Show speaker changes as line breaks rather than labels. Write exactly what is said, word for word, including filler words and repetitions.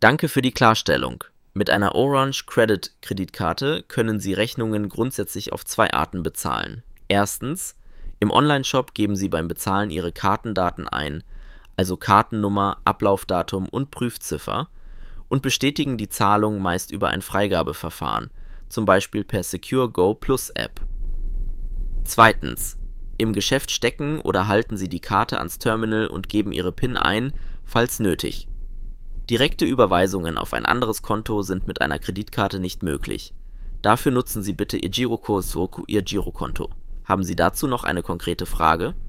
Danke für die Klarstellung. Mit einer Orange Credit Kreditkarte können Sie Rechnungen grundsätzlich auf zwei Arten bezahlen. Erstens: Im Onlineshop geben Sie beim Bezahlen Ihre Kartendaten ein, also Kartennummer, Ablaufdatum und Prüfziffer, und bestätigen die Zahlung meist über ein Freigabeverfahren, zum Beispiel per Secure Go Plus App. Zweitens: Im Geschäft stecken oder halten Sie die Karte ans Terminal und geben Ihre PIN ein, falls nötig. Direkte Überweisungen auf ein anderes Konto sind mit einer Kreditkarte nicht möglich. Dafür nutzen Sie bitte Ihr Girocode Soku, Ihr Girokonto. Haben Sie dazu noch eine konkrete Frage?